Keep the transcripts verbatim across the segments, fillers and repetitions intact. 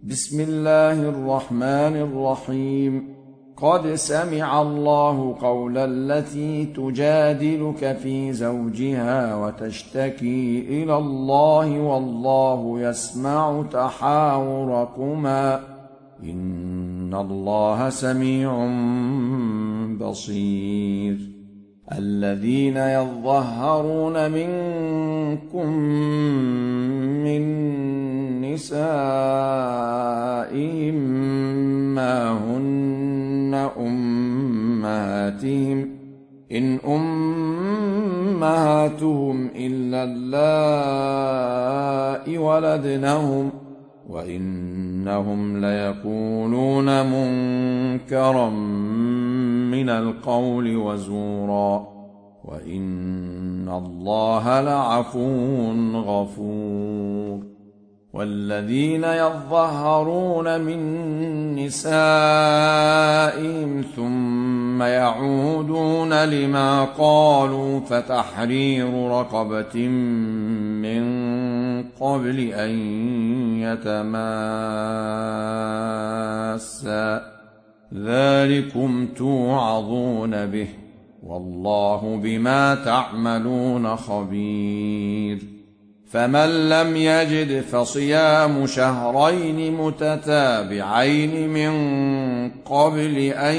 بسم الله الرحمن الرحيم. قد سمع الله قول التي تجادلك في زوجها وتشتكي إلى الله والله يسمع تحاوركما إن الله سميع بصير. الذين يظهرون منكم من نسائهم ما هن أمهاتهم إن أمهاتهم إلا اللائي ولدنهم وإنهم ليقولون منكرا من القول وزورا وإن الله لعفو غفور. والذين يظهرون من نسائهم ثم يعودون لما قالوا فتحرير رقبة من قبل أن يتماسا ذلكم توعظون به والله بما تعملون خبير. فمن لم يجد فصيام شهرين متتابعين من قبل أن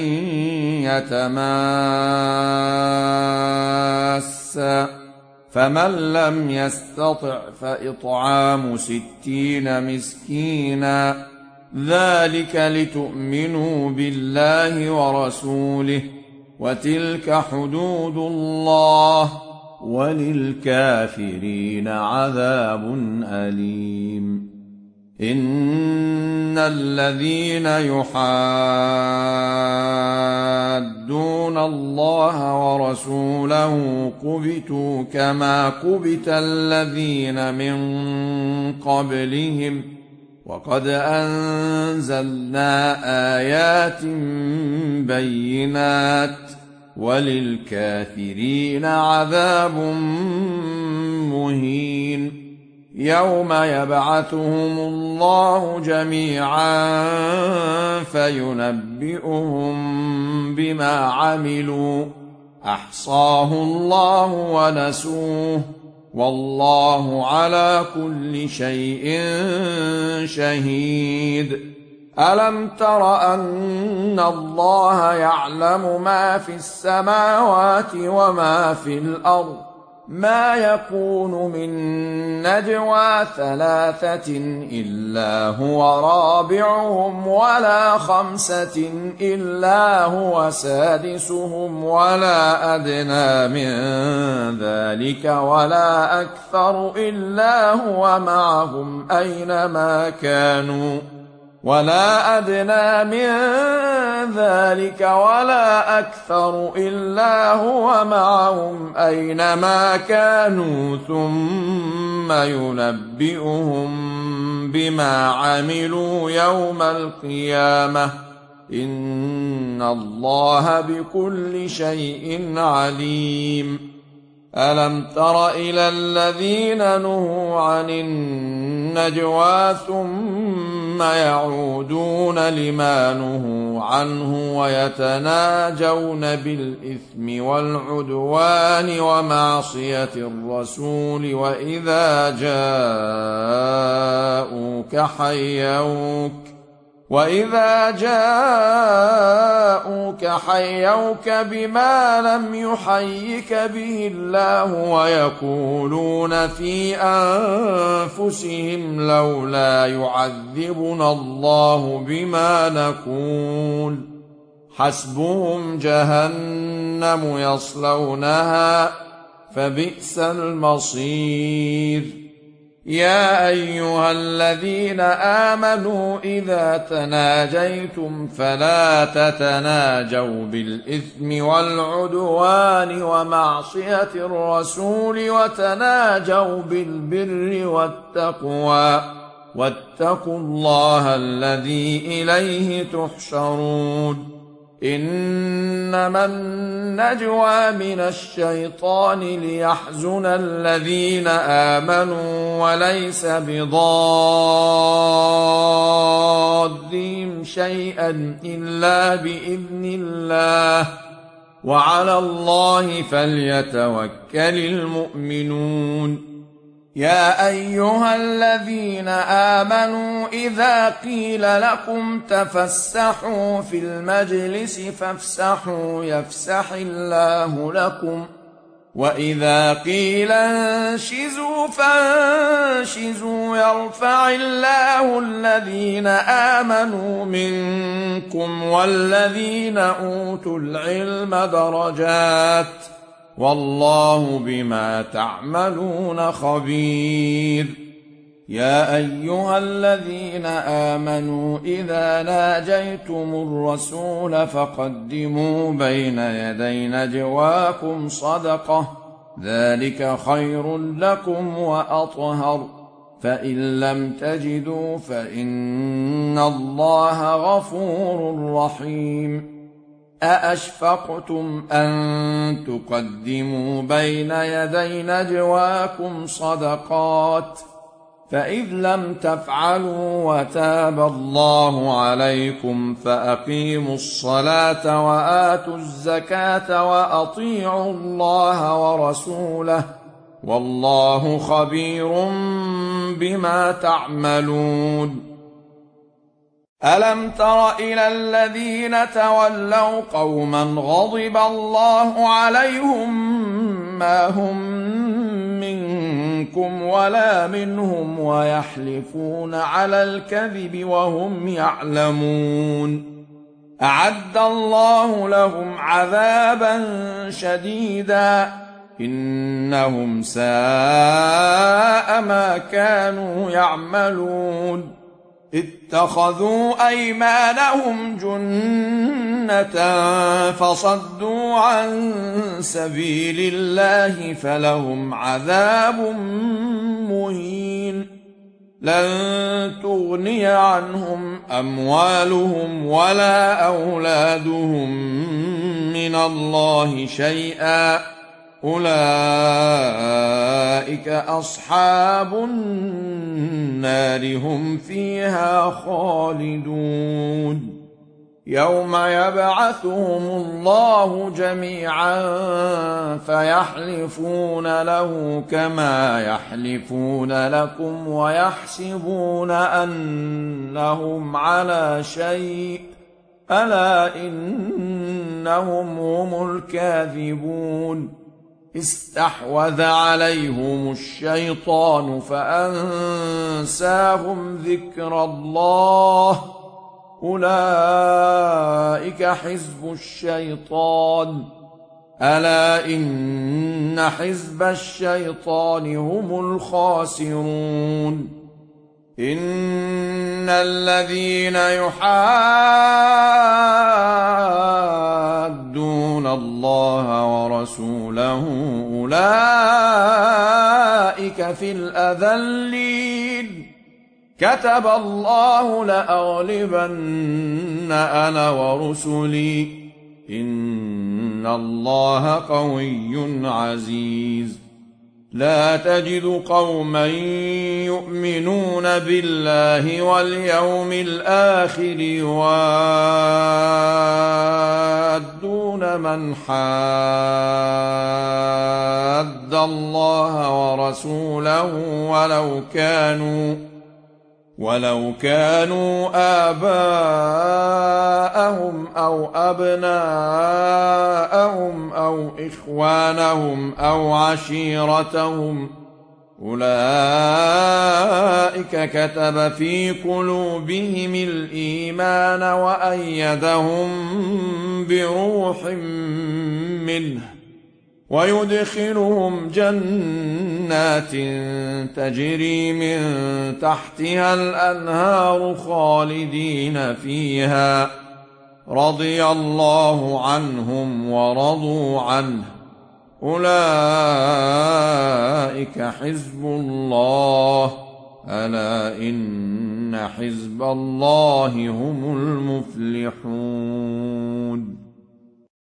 يتماسا فمن لم يستطع فإطعام ستين مسكينا ذلك لتؤمنوا بالله ورسوله وتلك حدود الله وللكافرين عذاب أليم. إن الذين يحادون الله ورسوله كبتوا كما كبت الذين من قبلهم وقد أنزلنا آيات بينات وللكافرين عذاب مهين. يوم يبعثهم الله جميعا فينبئهم بما عملوا أحصاه الله ونسوه والله على كل شيء شهيد. ألم تر أن الله يعلم ما في السماوات وما في الأرض ما يكون من نجوى ثلاثة إلا هو رابعهم ولا خمسة إلا هو سادسهم ولا أدنى من ذلك ولا أكثر إلا هو معهم أينما كانوا ولا أدنى من ذلك ولا أكثر إلا هو معهم أينما كانوا ثم ينبئهم بما عملوا يوم القيامة إن الله بكل شيء عليم. ألم تر إلى الذين نهوا عن النجوى ثم يعودون لما نهوا عنه ويتناجون بالإثم والعدوان ومعصية الرسول وإذا جاءوك حيوك وإذا جاءوك حيوك بما لم يحيك به الله ويقولون في أنفسهم لولا يعذبنا الله بما نقول حسبهم جهنم يصلونها فبئس المصير. يا أيها الذين آمنوا إذا تناجيتم فلا تتناجوا بالإثم والعدوان ومعصية الرسول وتناجوا بالبر والتقوى واتقوا الله الذي إليه تحشرون. إنما النجوى من الشيطان ليحزن الذين آمنوا وليس بضار شيئا إلا بإذن الله وعلى الله فليتوكل المؤمنون يا أيها الذين آمنوا إذا قيل لكم تفسحوا في المجلس فافسحوا يفسح الله لكم وإذا قيل انشزوا فانشزوا يرفع الله الذين آمنوا منكم والذين أوتوا العلم درجات والله بما تعملون خبير يا أيها الذين آمنوا إذا ناجيتم الرسول فقدموا بين يدي نجواكم صدقة ذلك خير لكم وأطهر فإن لم تجدوا فإن الله غفور رحيم أأشفقتم أن تقدموا بين يدي نجواكم صدقات فإذ لم تفعلوا وتاب الله عليكم فأقيموا الصلاة وآتوا الزكاة وأطيعوا الله ورسوله والله خبير بما تعملون ألم تر إلى الذين تولوا قوما غضب الله عليهم ما هم منكم ولا منهم ويحلفون على الكذب وهم يعلمون أعد الله لهم عذابا شديدا إنهم ساء ما كانوا يعملون اتخذوا أيمانهم جنة فصدوا عن سبيل الله فلهم عذاب مهين لن تغني عنهم أموالهم ولا أولادهم من الله شيئا أولئك أصحاب النار هم فيها خالدون يوم يبعثهم الله جميعا فيحلفون له كما يحلفون لكم ويحسبون أنهم على شيء ألا إنهم هم الكاذبون استحوذ عليهم الشيطان فأنساهم ذكر الله أولئك حزب الشيطان ألا إن حزب الشيطان هم الخاسرون إن الذين يحادون الله ورسوله أولئك في الأذلين كتب الله لأغلبن أنا ورسلي إن الله قوي عزيز لا تجد قوما يؤمنون بالله واليوم الآخر يوادون من حاد الله ورسوله ولو كانوا ولو كانوا آباءهم أو أبناءهم أو إخوانهم أو عشيرتهم أولئك كتب في قلوبهم الإيمان وأيدهم بروح منه ويدخلهم جنات تجري من تحتها الأنهار خالدين فيها رضي الله عنهم ورضوا عنه أولئك حزب الله ألا إن حزب الله هم المفلحون